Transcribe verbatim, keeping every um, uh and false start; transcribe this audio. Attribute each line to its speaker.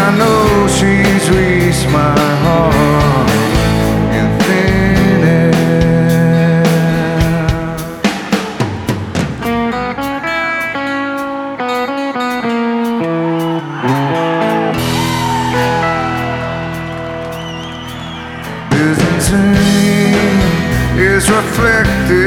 Speaker 1: I know she's reached my heart in thin air. Byzantine is reflected